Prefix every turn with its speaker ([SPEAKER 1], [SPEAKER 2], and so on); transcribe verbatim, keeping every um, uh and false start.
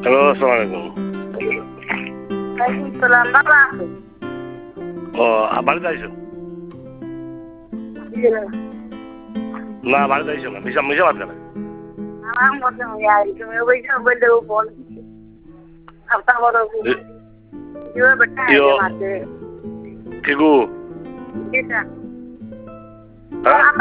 [SPEAKER 1] Hello, আসসালামু আলাইকুম।
[SPEAKER 2] ওয়ালাইকুম সালাম। বাবা আছে?
[SPEAKER 1] ও বাড়িতে আইসো?
[SPEAKER 2] জি না।
[SPEAKER 1] না বাড়িতে আইসো না, মিশা মিশা বাদ করে।
[SPEAKER 2] আমার মধ্যে আই তুমি ওই যে বললে ও বল আপনা বড় ইয়ে বেটা
[SPEAKER 1] ইয়ো
[SPEAKER 2] আছে মাঝে
[SPEAKER 1] ঠিকু
[SPEAKER 2] এটা
[SPEAKER 1] হ্যাঁ